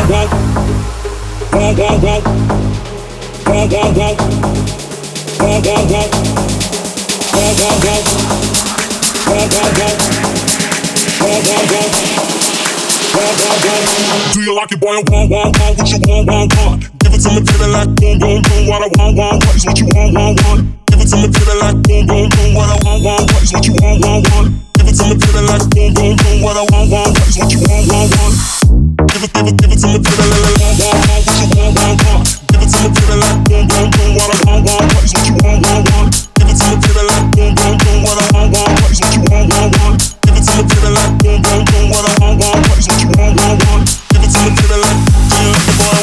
Do you like it, boy? Want, what you want. Give it to me, baby, like boom, boom, boom. What I want, what is what you want. Give it to me, baby, like boom, boom, boom. What I want, what is what you want. Give it to me, baby, like boom, boom, boom. What I want, what is what you want. Give it to me, baby, like what you want. Give it to me, baby, like boom, boom, boom. What I want, what is what you want. Give it to me, baby, like boom, boom, boom. What I want, what is what you want. Give it to me, baby, like boom, boom, boom. What I want, what is what you want. Give it to me, baby, like do you like it, boy?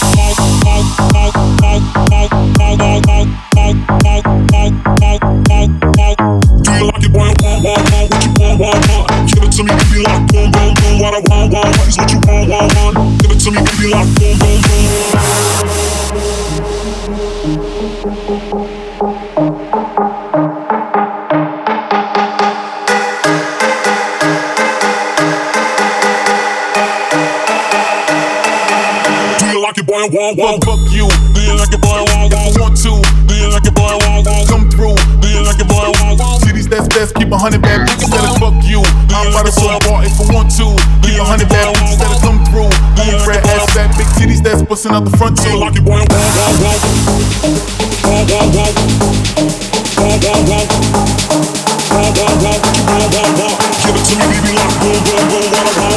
Do you like it, boy? Want, what you want. Give it to me, baby, like boom, boom, boom. What I want, what is what you want. Give it to me, baby, like boom, boom, boom. Want, fuck you. Do you like it, boy? Want to. Do you like it, boy? Come through. Do you like it, boy? Cities that's best, keep 100 bad bitches that'll fuck you. I'm by the soul bar if I want to. Keep 100 bad bitches that'll come through. Red ass fat big titties that's busting out the front too. Do you like it, boy? Give it to me, baby, like boom, boom, boom. What I want.